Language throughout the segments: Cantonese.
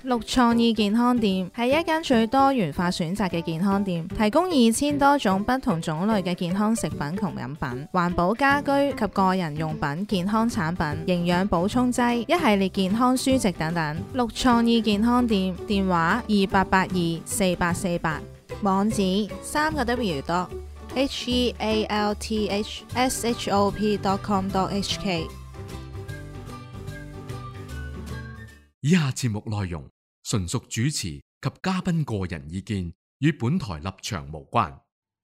綠創意健康店係一間最多元化選擇嘅健康店，提供2000多種不同種類嘅健康食品同飲品、環保家居及個人用品、健康產品、營養補充劑、一系列健康書籍等等。綠創意健康店電話28824848，網址3個 healthshop.com.hk。 以下節目內容純屬主持及嘉賓個人意見，與本台立場無關。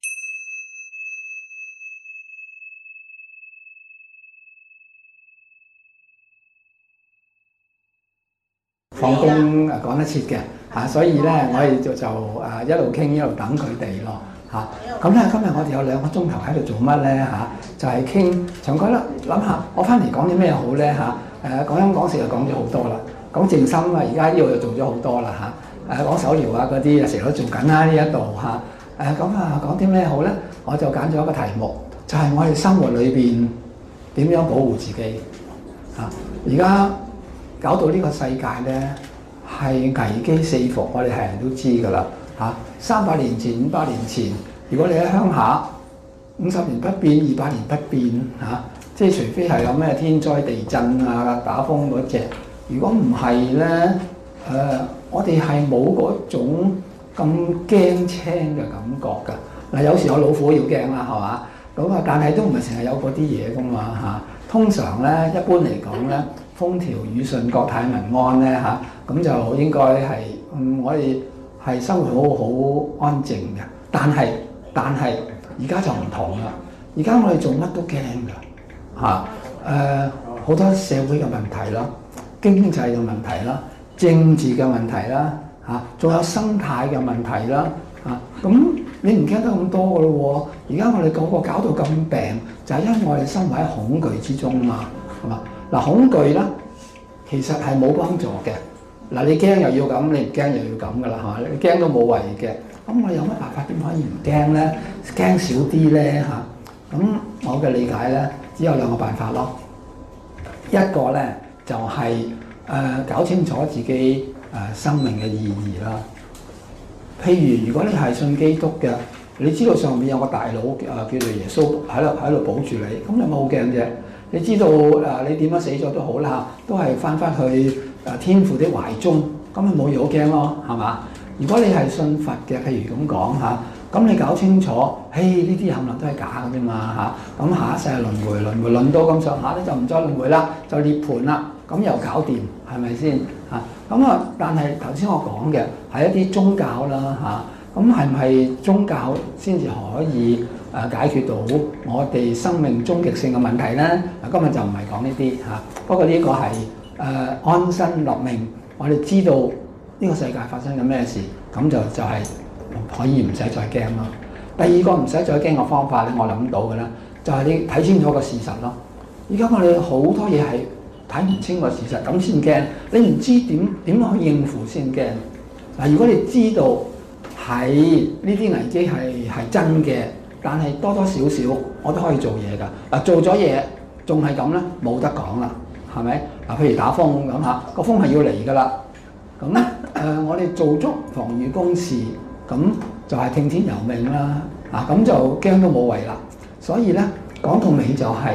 放工趕得切嘅嚇，所以咧我哋就一路傾一路等佢哋咯嚇。咁咧今日我哋有2個鐘頭喺度做乜咧嚇？就係傾，長覺得諗下我翻嚟講啲咩好咧嚇？講飲講食就講咗好多啦。講靜心啊，而家呢度又做咗好多啦嚇。講手療啊嗰啲啊，成日都做緊啦呢一度嚇。咁講啲咩好咧？我就揀咗一個題目，就係我哋生活裏邊點樣保護自己嚇。而家搞到呢個世界咧係危機四伏，我哋係人都知㗎啦嚇。300年前、500年前，如果你喺鄉下50年不變、200年不變嚇，即係除非係有咩天災地震啊、打風嗰隻。如果唔係咧，我哋係冇嗰種咁驚青嘅感覺㗎。嗱，有時有老虎要驚啦，係嘛？咁啊，但係都唔係成日有嗰啲嘢㗎嘛嚇。通常咧，一般嚟講咧，風調雨順、國泰民安咧嚇，咁就應該係我哋係生活好安靜嘅。但係而家就唔同啦。而家我哋做乜都驚㗎嚇。好多社會嘅問題啦。經濟嘅問題啦，政治嘅問題啦，嚇，仲有生態嘅問題啦，嚇，咁你唔驚得咁多嘅咯喎？而家我哋個個搞到咁病，就係因為我哋生活喺恐懼之中嘛，係嘛？嗱，恐懼咧其實係冇幫助嘅。嗱，你驚又要咁，你唔驚又要咁噶啦，係嘛？你驚都冇謂嘅。咁我有乜辦法點可以唔驚咧？驚少啲咧嚇？咁我嘅理解咧，只有2個辦法咯。一個咧，就係搞清楚自己生命嘅意義啦。譬如如果你係信基督嘅，你知道上面有個大佬叫做耶穌喺度保住你，咁你冇驚啫。你知道你點樣死咗都好啦，都係翻去天父的懷中，咁你冇嘢好驚咯，係嘛？如果你係信佛嘅，譬如咁講嚇，咁你搞清楚，呢啲冚唪唥都係假嘅啫嘛嚇。咁下一世輪迴輪到咁上下咧，就唔再輪迴啦，就涅槃啦。咁又搞掂，係咪先嚇？咁但係頭先我講嘅係一啲宗教啦嚇，咁係唔係宗教先至可以解決到我哋生命終極性嘅問題咧？今日就唔係講呢啲嚇，不過呢個係安身立命，我哋知道呢個世界發生緊咩事，咁就係可以唔使再驚咯。第二個唔使再驚嘅方法咧，我諗到嘅咧，就係你睇清楚個事實咯。而家我哋好多嘢係睇唔清個事實，咁先驚。你唔知點去應付先驚。嗱，如果你知道係呢啲危機係真嘅，但係多多少少我都可以做嘢㗎。嗱，做咗嘢仲係咁咧，冇得講啦，係咪？嗱，譬如打風咁嚇，個風係要嚟㗎啦。咁我哋做足防禦工事，咁就係聽天由命啦。咁就驚都冇謂啦。所以咧，講到尾就係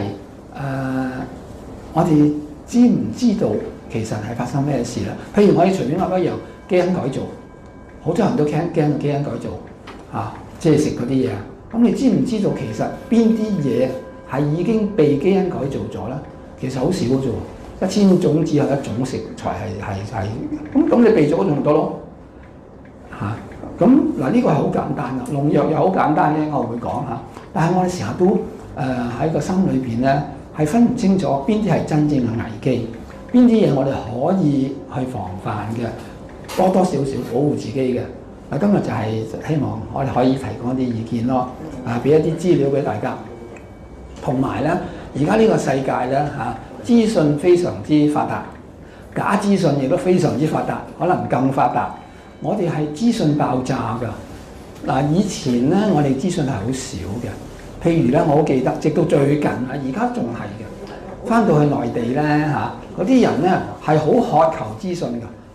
我哋知唔知道其實係發生咩事咧？譬如我哋隨便話一樣基因改造，好多人都驚基因改造即係食嗰啲嘢。咁你知唔知道其實邊啲嘢係已經被基因改造咗咧？其實好少啫喎，1000種只有1種食材係咁你避咗嗰種多咯咁嗱，呢個係好簡單㗎，農藥又好簡單嘅，我會講下。但係我哋成日都喺個心裏邊咧，係分唔清楚邊啲係真正嘅危機，邊啲嘢我哋可以去防範嘅，多多少少保護自己嘅。今日就係希望我哋可以提供一啲意見咯，俾一啲資料俾大家。同埋咧，而家呢個世界咧資訊非常之發達，假資訊亦都非常之發達，可能更發達。我哋係資訊爆炸㗎。以前咧我哋資訊係好少嘅。譬如咧，我好記得，直到最近而家仲係嘅。翻到去內地咧嗰啲人咧係好渴求資訊㗎。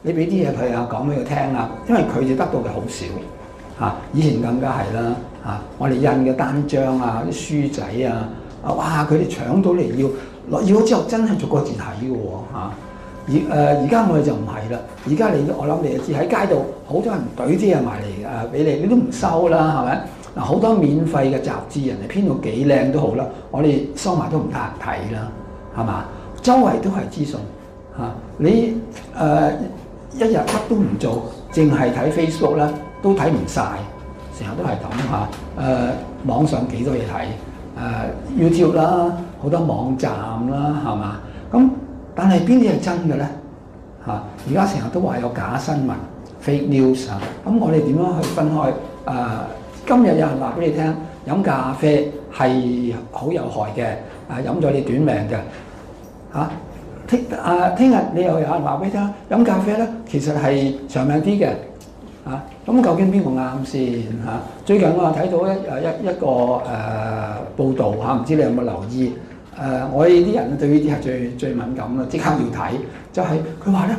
你俾啲嘢佢啊，講俾佢聽啊，因為佢哋得到嘅好少嚇。以前更加係啦嚇，我哋印嘅單張啊、啲書仔啊，哇！佢哋搶到嚟要咗之後，真係逐個字睇嘅喎嚇。而家我哋就唔係啦，而家我諗你就知喺街度好多人懟啲嘢埋嚟俾你，你都唔收啦，係咪？嗱，好多免費嘅雜誌，人哋編到幾靚都好啦，我哋收埋都唔得閒睇啦，係嘛？周圍都係資訊嚇，你一日乜都唔做，淨係睇 Facebook 咧，都睇唔晒，成日都係咁嚇。網上幾多嘢睇，YouTube 啦，好多網站啦，係嘛？咁但係邊啲係真嘅咧？嚇！而家成日都話有假新聞 fake news 啊，咁我哋點樣去分開？今日有人話俾你聽，飲咖啡係好有害嘅，飲咗你短命嘅。嚇！聽日你又有人話俾你聽，飲咖啡咧其實係長命啲嘅。嚇！咁究竟邊個啱先？嚇！最近我又睇到一個報導嚇，唔知你有冇留意？我哋啲人對呢啲係最敏感啦，即刻要睇。就係佢話咧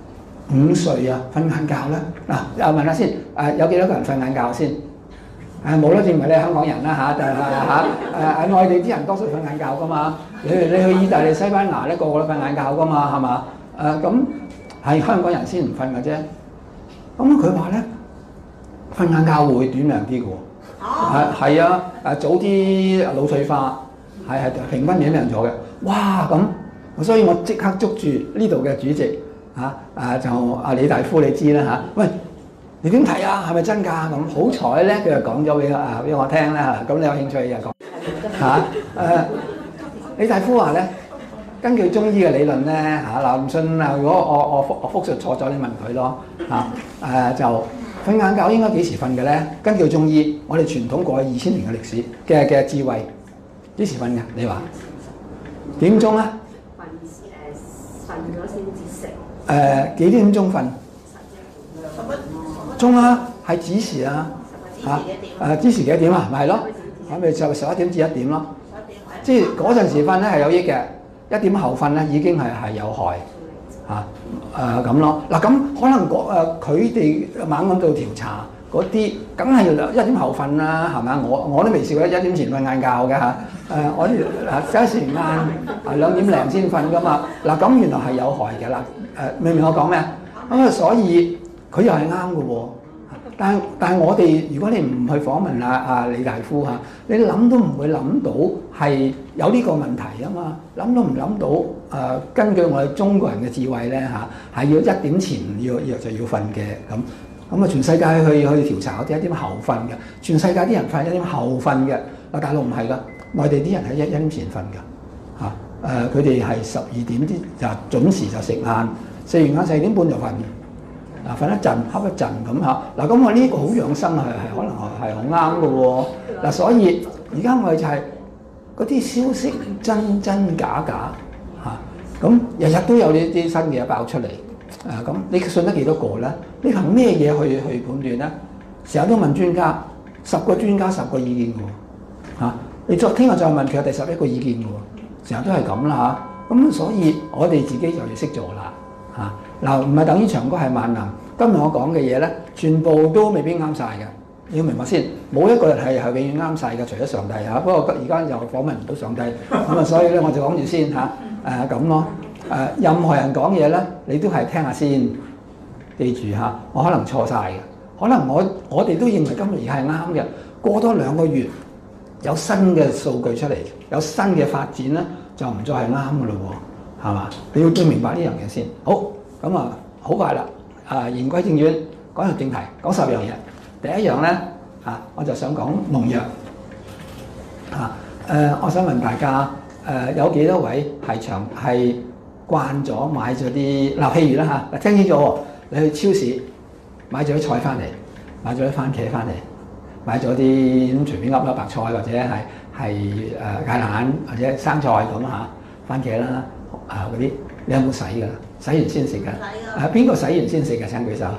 ，5歲啊瞓晏覺咧。嗱，問下先，有幾多個人瞓晏覺先？冇啦，證明你係香港人啦嚇，就係內地啲人多數瞓晏覺噶嘛。你去意大利、西班牙咧，個個都瞓晏覺噶嘛，係嘛？咁係香港人先唔瞓嘅啫。咁佢話咧，瞓晏覺會短命啲嘅喎。係啊，早啲腦退化。係平均短命咗嘅，哇咁，所以我即刻捉住呢度嘅主席就李大夫你知啦嚇，喂，你點睇啊？係咪真㗎？咁好彩咧，佢就講咗俾我聽啦嚇，咁你有興趣就講嚇。李大夫話咧，根據中醫嘅理論咧嚇，嗱唔信啊，如果我復述錯咗，你問佢咯嚇。就瞓晏覺應該幾時瞓嘅咧？根據中醫，我哋傳統過去2000年嘅歷史嘅智慧。幾時瞓嘅？你話幾點鐘啊？瞓咗先至食。幾點鐘瞓？11點鐘啦，係子時啊嚇。子時幾點啊？咪係咯，咁咪就11點至1點咯。即係嗰陣時瞓咧係有益嘅，1點後瞓咧已經係有害嚇咁咯。嗱咁可能佢哋猛咁做調查。嗰啲梗係1點後瞓啦，係咪？我都未試過1點前瞓晏覺嘅嚇。我啲有時晏2點零先瞓噶嘛。嗱咁原來係有害嘅啦。明唔明我講咩啊？咁所以佢又係啱嘅喎。但係我哋如果你唔去訪問李大夫嚇，你諗都唔會諗到係有呢個問題啊嘛。諗都唔諗到根據我哋中國人嘅智慧咧嚇，係要1點前就要瞓嘅咁。咁啊，全世界去調查嗰啲1點後瞓嘅，全世界啲人瞓1點後瞓嘅。大陸唔係㗎，內地啲人係1點前瞓㗎嚇。佢哋係12點啲就準時就食晏，食完晏4點半就瞓。瞓一陣，瞌一陣咁嚇。咁我呢個好養生係可能係好啱嘅喎。所以而家我哋就係嗰啲消息真假嚇。咁日日都有呢啲新嘅嘢爆出嚟。咁你信得幾多個咧？你憑咩嘢去判斷咧？成日都問專家，10個專家10個意見嘅喎嚇。你聽日再問佢有第11個意見嘅喎，成日都係咁啦嚇。咁所以我哋自己就要識做啦嚇。嗱，唔係等於長哥係萬能。今日我講嘅嘢咧，全部都未必啱晒嘅。你要明白先，冇一個人係永遠啱晒嘅，除咗上帝嚇。不過而家又訪問唔到上帝，咁所以咧我就講住先嚇。咁咯。任何人講嘢咧，你都係聽下先，記住嚇。我可能錯晒嘅，可能我哋都認為今日而家係啱嘅。過多2個月，有新嘅數據出嚟，有新嘅發展咧，就唔再係啱嘅咯喎，係嘛？你要明白呢樣嘢先。好，咁好快啦。言歸正傳，講入正題，講10樣嘢。第一樣咧我就想講農藥我想問大家有幾多位係慣咗買咗啲譬如啦嚇，聽清楚喎，你去超市買咗啲菜翻嚟，買咗啲番茄翻嚟，買咗啲咁隨便噏啦白菜或者係芥蘭或者生菜咁嚇，番茄啦嗰啲，你有冇洗㗎？洗完先食㗎？邊個洗完先食㗎？請舉手。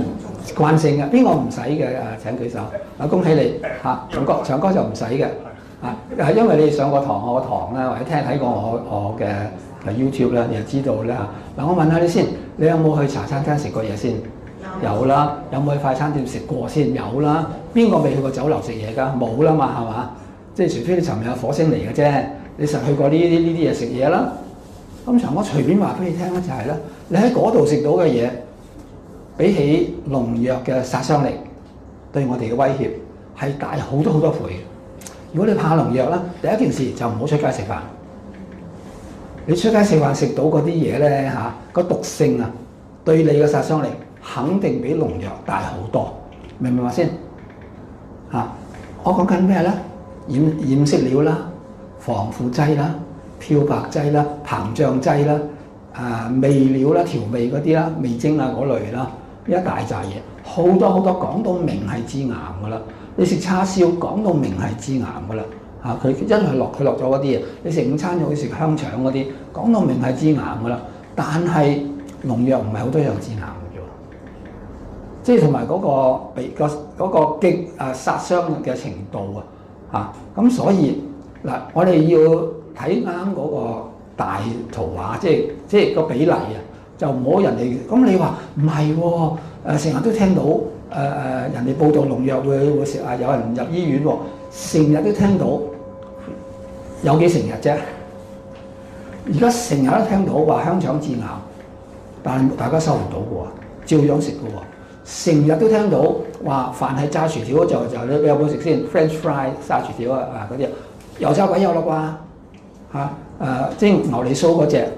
慣性嘅，邊個唔洗嘅？請舉手。恭喜你嚇，長哥就唔洗嘅因為你上過我堂啦，或者睇過我嘅 YouTube 咧，你就知道咧嚇。嗱，我問下你先，你有冇去茶餐廳食過嘢先？有啦。有冇去快餐店食過先？有啦。邊個未去過酒樓食嘢㗎？冇啦嘛，係嘛？即係除非你尋日有火星嚟嘅啫，你實去過呢啲嘢食嘢啦。咁我隨便話俾你聽咧，就係咧，你喺嗰度食到嘅嘢，比起農藥嘅殺傷力對我哋嘅威脅係大好多好多倍嘅。如果你怕農藥咧，第一件事就唔好出街食飯。你出街食飯食到嗰啲嘢咧嚇，個毒性啊，對你嘅殺傷力肯定比農藥大好多，明唔明白先？嚇，我講緊咩咧？染色料啦、防腐劑啦、漂白劑啦、膨脹劑啦、味料啦、調味嗰啲啦、味精啊嗰類啦，一大扎嘢，好多好多講到明係致癌噶啦。你食叉燒講到明係致癌噶啦，佢因為佢落咗嗰啲嘢，你食午餐又去食香腸嗰啲，講到明係致癌噶啦。但係農藥唔係好多樣致癌嘅啫，即係同埋嗰個極殺傷嘅程度咁所以嗱，我哋要睇啱嗰個大圖畫，即係個比例就唔好人哋咁你話唔係喎，成日都聽到人哋報道農藥會食有人入醫院喎，成日都聽到，有幾成日啫？而家成日都聽到話香腸致癌，但係大家收唔到嘅喎，照樣食嘅喎。成日都聽到話，凡係炸薯條就你有冇食先 ？French fry 炸薯條嗰啲油炸鬼有啦啩即係牛脷酥嗰隻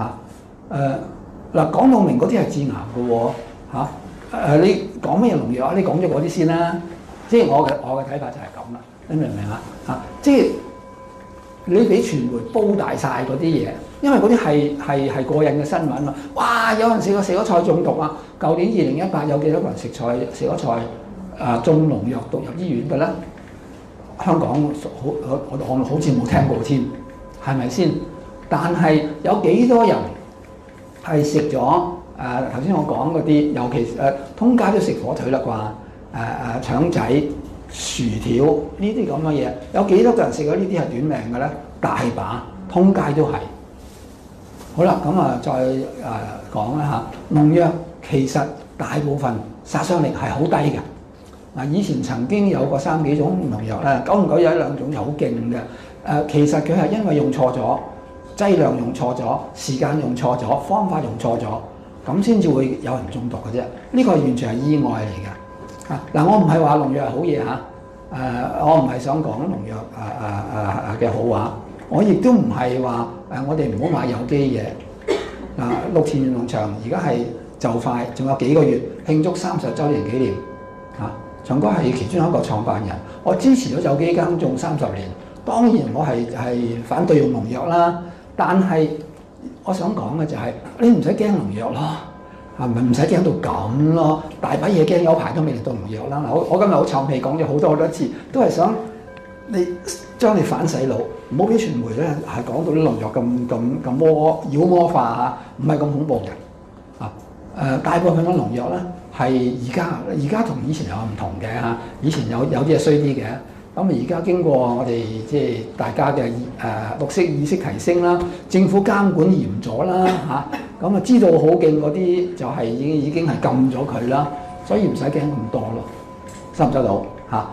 嗱，講到明嗰啲係致癌嘅喎你講咩農藥啊？你講咗嗰啲先啦。即係我嘅睇法就係咁啦，你明唔明即係你俾傳媒煲大晒嗰啲嘢，因為嗰啲係過癮嘅新聞啊！哇，有人食咗菜中毒啊！舊年2018有幾多個人食咗菜中農藥毒入醫院嘅咧？香港我好似冇聽過添，係咪先？但係有幾多人係食咗頭先我講嗰啲，尤其通街都食火腿啦啩，腸仔、薯條呢啲咁嘅嘢，有幾多個人食咗呢啲係短命嘅咧？大把，通街都係。好啦，咁再講啦嚇，農藥其實大部分殺傷力係好低嘅。以前曾經有過3幾種農藥咧，久唔久有1、2種又好勁嘅。其實佢係因為用錯咗，劑量用錯咗，時間用錯咗，方法用錯咗，咁先至會有人中毒嘅啫。呢個完全係意外嚟嘅。我唔係話農藥係好嘢我唔係想講農藥嘅好話，我亦都唔係話我哋唔好買有機嘢。綠田園農場而家係就快，仲有幾個月慶祝30週年紀念。長哥係其中一個創辦人，我支持咗有機耕種30年。當然我係反對用農藥啦，但係我想講嘅就係你唔使驚農藥咯，係咪唔使驚到咁咯？大把嘢驚，有排都未嚟到農藥啦。我今日好臭屁講咗好多次，都係想你將你反洗腦，唔好俾傳媒咧係講到啲農藥咁妖魔化唔係咁恐怖嘅。大部分嘅農藥咧係而家同以前有唔同嘅以前有啲係衰啲嘅。咁而家經過我哋即係大家嘅綠色意識提升啦，政府監管嚴咗啦咁知道好勁嗰啲就係已經係禁咗佢啦，所以唔使驚咁多咯，收唔收到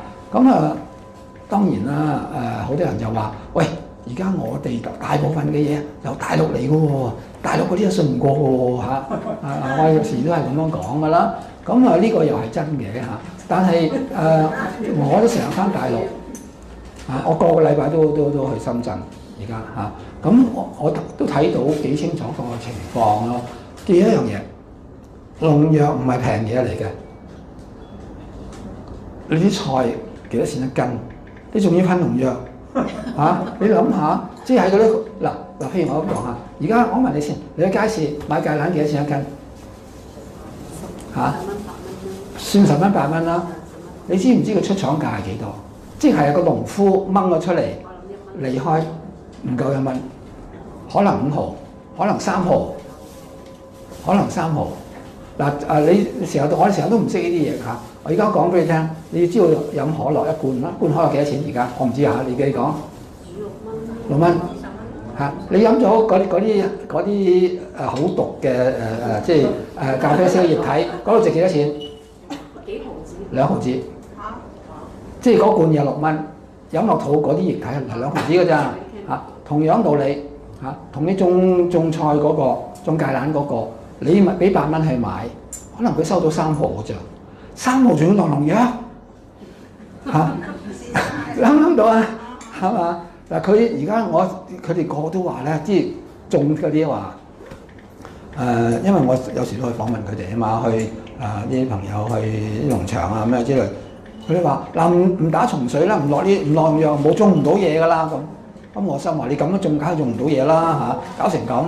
當然啦好多人就話：喂，而家我哋大部分嘅嘢由大陸嚟嘅喎，大陸嗰啲都信唔過嘅喎我有時都係咁樣講嘅啦。咁呢個又係真嘅但係我都成日翻大陸我個個禮拜都去深圳而家咁我都睇到幾清楚個情況咯。記一樣嘢，農藥唔係平嘢嚟嘅，你啲菜幾多錢一斤？你仲要噴農藥你諗下，即係喺嗰啲嗱，譬如我咁講下，而家我問你先，你去街市買芥蘭幾多錢一斤？算10蚊8蚊啦，你知唔知佢出廠價係幾多？即係個農夫掹咗出嚟，離開唔夠1蚊，可能5毫，可能3毫，可能3毫。 嗱你我哋成日都唔識呢啲嘢嚇。我而家講俾你聽，你要知道飲可樂一罐啦，一罐可樂幾多錢而家？我唔知嚇，你講6蚊嚇。你飲咗嗰啲好毒嘅即係咖啡色液體，嗰度值幾多錢？ 幾毫子 ？2毫子。即係嗰罐有6蚊，飲落肚嗰啲液體係2毫子嘅咋嚇。同樣道理嚇，同你種菜嗰個種芥蘭嗰個，你咪俾8蚊去買，可能佢收到3毫嘅咋，3毫仲要落農藥嚇，諗唔諗到啊？係嘛？嗱，佢而家佢哋個個都話咧，即係種嗰啲話因為我有時都去訪問佢哋啊嘛，去啲朋友去啲農場啊咩之類，佢哋話嗱唔打蟲水啦，唔落農藥冇種唔到嘢㗎啦咁。咁我心話你咁樣種梗係種唔到嘢啦嚇，搞成咁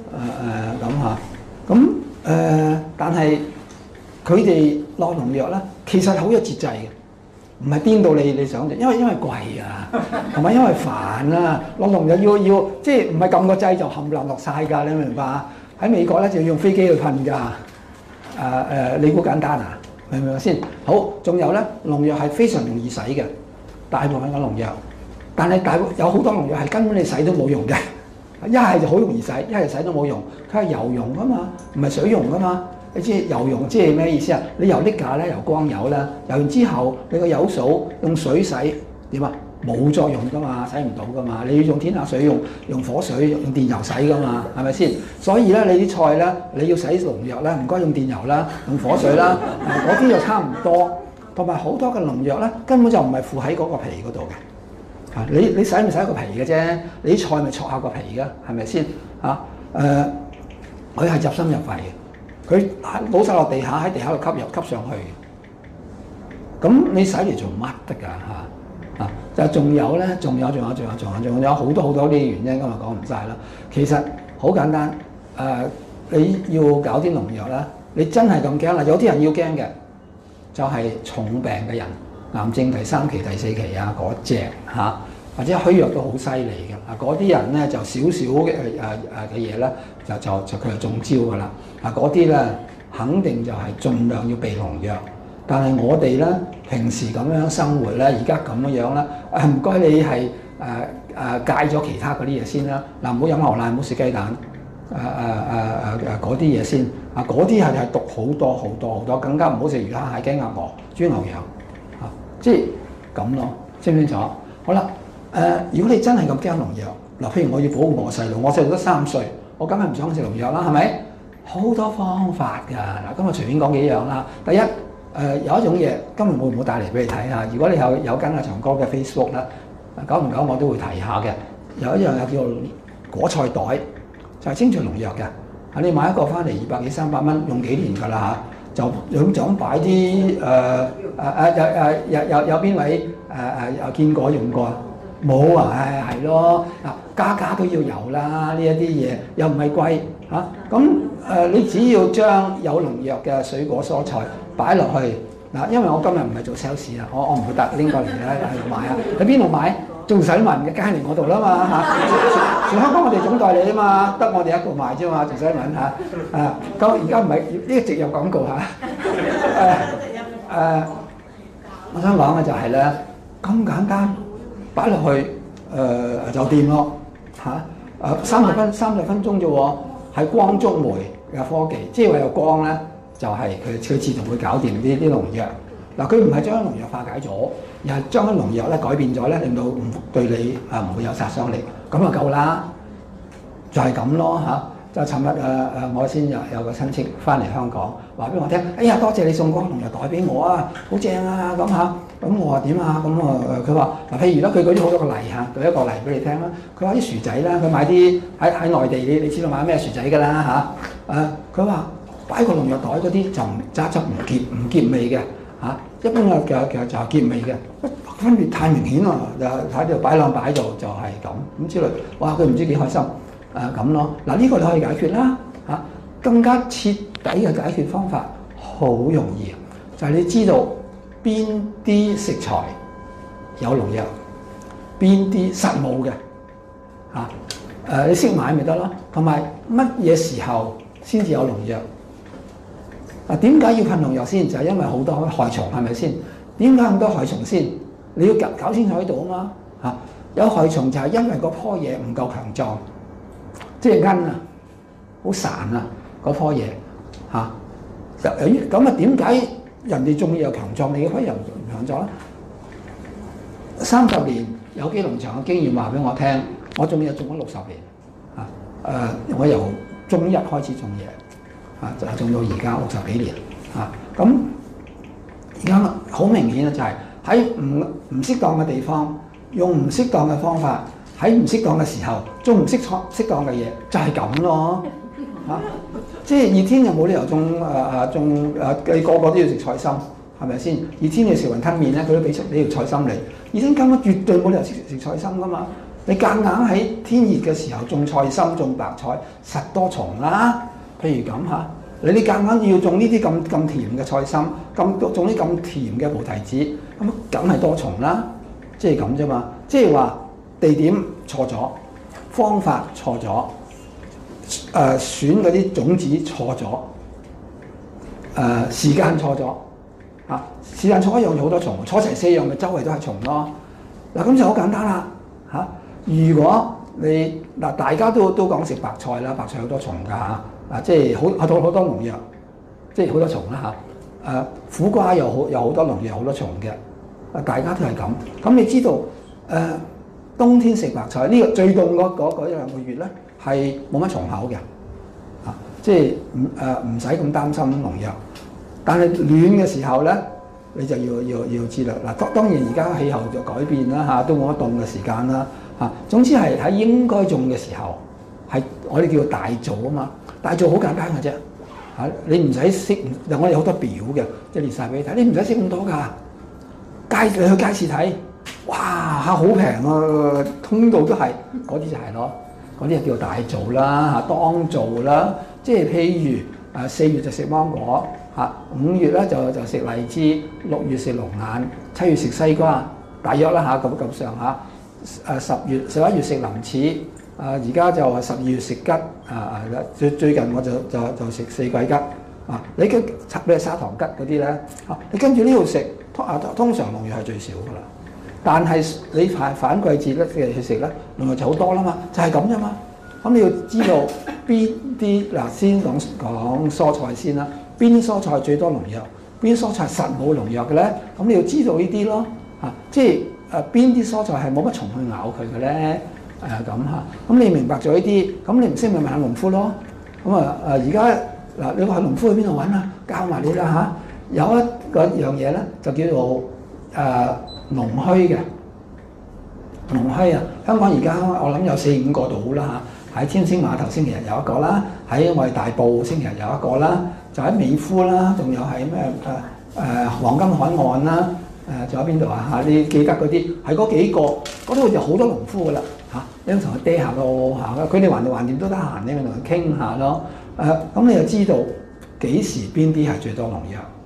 咁嚇，咁但係佢哋落農藥咧，其實好有節制嘅，唔係邊到你想嘅，因為貴啊，同埋因為煩啊，落農藥要即係唔係撳個掣就冚唪唥落晒㗎，你明唔明白？喺美國咧就要用飛機去噴㗎，你估簡單啊？明唔明白先？好，仲有咧農藥係非常容易洗嘅，大部分嘅農藥。但係有好多農藥係根本你洗都冇用嘅，一係就好容易洗，一係洗都冇用。佢係油溶㗎嘛，唔係水溶㗎嘛。你知油溶即係咩意思啊？你油瀝架咧，油光油啦，油完之後你個油掃用水洗點啊？冇作用㗎嘛，洗唔到㗎嘛。你要用天下水，用火水，用電油洗㗎嘛，係咪先？所以咧，你啲菜咧，你要洗農藥咧，唔該用電油啦，用火水啦，嗰啲就差唔多。同埋好多嘅農藥咧，根本就唔係附喺嗰個皮嗰度嘅。你洗唔洗個皮嘅啫？你啲菜咪戳下個皮嘅，係咪先？佢係入心入肺嘅，佢倒晒落地下喺地下度吸上去。咁你洗嚟做乜得㗎嚇？就仲有咧，仲有好多啲原因，今日講唔晒啦。其實好簡單，你要搞啲農藥啦，你真係咁驚啦？有啲人要驚嘅，就係重病嘅人。癌症第3期、第4期啊，嗰隻嚇，或者虛弱都好犀利嘅啊，嗰啲人咧就少嘅嘢咧，就佢就中招㗎啦。啊，嗰啲咧肯定就係盡量要避農藥。但係我哋咧平時咁樣生活咧，而家咁樣咧，唔該你係戒咗其他嗰啲嘢先啦。嗱，唔好飲牛奶，唔好食雞蛋，嗰啲嘢先。啊，嗰啲係毒好多，更加唔好食魚蝦蟹雞鴨鵝豬牛羊。即係咁咯，清唔清楚？好啦，如果你真係咁驚農藥，嗱，譬如我要保護我細路，我細路得3歲，我梗係唔想食農藥啦，係咪？好多方法㗎，嗱，今日隨便講幾樣啦。第一，有一種嘢，今日會唔會帶嚟俾你睇下？如果你有跟阿長哥嘅 Facebook 咧，久唔久我都會提下嘅。有一樣嘢叫做果菜袋，就係清除農藥嘅。啊，你買一個翻嚟200幾300蚊，用幾年㗎啦嚇。就咁擺啲有邊位有見過用過？冇啊，係咯嗱，家都要油啦，呢一啲嘢又唔係貴嚇。咁你只要將有農藥嘅水果蔬菜擺落去嗱，因為我今日唔係做 sales 啊，我唔會帶拎過嚟喺度買啊。喺邊度買？仲使問嘅，梗係嚟我度啦嘛嚇！全香港我哋總代理啊嘛，得我哋一個賣啫嘛，仲使問嚇？咁而家唔係呢直有廣告嚇。我想講嘅就係咧，咁簡單擺落去就掂咯嚇。30分鐘啫喎，係光觸媒嘅科技，即係話有光咧，就係佢自動會搞掂啲農藥。嗱，佢唔係將農藥化解咗，而係將啲農藥咧改變咗咧，令到對你唔會有殺傷力，咁就夠啦，就係咁咯嚇。就尋日我先有個親戚翻嚟香港，話俾我聽，哎呀，多謝你送個農藥袋俾我啊，好正啊咁嚇。咁我話點啊？咁佢話嗱，譬如咧，佢舉咗好多個例嚇，舉一個例俾你聽啦。佢話啲薯仔啦，佢買啲喺內地，你知道買咩薯仔㗎啦嚇？佢話擺個農藥袋嗰啲就唔渣汁唔結味嘅。嚇，一般嘅就係結味嘅，分別太明顯啦，就喺度擺兩擺度就係咁之類。哇！佢唔知幾開心咁咯。嗱，呢個你可以解決啦嚇，更加徹底嘅解決方法好容易，就係你知道邊啲食材有農藥，邊啲實冇嘅嚇。你識買咪得咯，同埋乜嘢時候先至有農藥？ 嗱，點解要噴農藥先？就係因為好多害蟲，係咪先？點解咁多害蟲先？你要搞清楚喺度啊嘛嚇！有害蟲就係因為嗰棵嘢唔夠強壯，即係根啊，好孱啊嗰棵嘢嚇。咁啊點解人哋種嘢又強壯，你嗰棵又唔強壯咧？30年有機農場嘅經驗話俾我聽，我種嘢種咗60年嚇。我由中一開始種嘢就種到而家60幾年嚇。咁而家好明顯啊，就係喺唔適當嘅地方，用唔適當嘅方法，喺唔適當嘅時候種唔適當嘅嘢，就係咁咯嚇。即係熱天就冇理由種你個個都要食菜心，係咪先？熱天你食雲吞麵咧，佢都俾出呢條菜心你。熱天根本絕對冇理由食菜心噶嘛。你夾硬喺天熱嘅時候種菜心、種白菜，實多蟲啦。譬如咁嚇。你夾硬要種呢啲咁甜嘅菜心，種啲咁甜嘅菩提子，咁梗係多蟲啦，即係咁啫嘛。即係話地點錯咗，方法錯咗，選嗰啲種子錯咗，時間錯咗，時間錯一樣有好多蟲，錯齊4樣咪周圍都係蟲咯。嗱咁就好簡單啦嚇。如果你大家都講食白菜啦，白菜好多蟲㗎嚇。即係好多農藥，即係好多蟲啦嚇。苦瓜又好多農藥，好多蟲嘅。大家都係咁。咁你知道冬天食白菜呢個最凍嗰1-2個月咧係冇乜蟲口嘅，即係唔使咁擔心農藥。但係暖嘅時候咧，你就要知啦。嗱，當然而家氣候就改變啦嚇，都冇乜凍嘅時間啦嚇。總之係喺應該種嘅時候，係我哋叫做大造啊嘛。大造好簡單嘅啫嚇，你唔使識，我哋有好多表嘅，即係列晒俾你睇。你唔使識咁多㗎，你去街市睇，哇嚇好平啊，通道都係，嗰啲就係咯，嗰啲就叫做大造啦嚇，當造啦。即係譬如4月就食芒果嚇，5月咧就食荔枝，6月食龍眼，7月食西瓜，大約啦嚇咁上下。11月食林柿。而家就係12月食桔，最近我就食四季桔，你嘅咩砂糖桔嗰啲咧，你跟住呢度食，通常農藥係最少噶啦，但係你反季節咧去食咧，農藥就好多啦嘛，就係咁啫嘛。咁你要知道邊啲先講蔬菜先啦，邊啲蔬菜最多農藥，邊啲蔬菜實冇農藥嘅咧，咁你要知道呢啲咯，即係邊啲蔬菜係冇乜蟲去咬佢嘅咧。咁嚇，咁你明白咗呢啲，咁你唔識咪問下農夫咯。咁而家你話農夫去邊度揾啊？教埋你啦嚇。有一個樣嘢咧，就叫做農墟嘅農墟啊。香港而家我諗有4-5個度啦嚇。喺天星碼頭星期日有一個啦，喺我哋大埔星期日有一個啦，就喺美孚啦，仲有喺咩黃金海岸啦，仲有邊度啊嚇？你記得嗰啲係嗰幾個，嗰度就好多農夫噶啦。你同佢嗲下咯嚇，佢哋橫掂都得閒，你咪同佢傾下咯。咁你就知道幾時邊啲係最多農藥。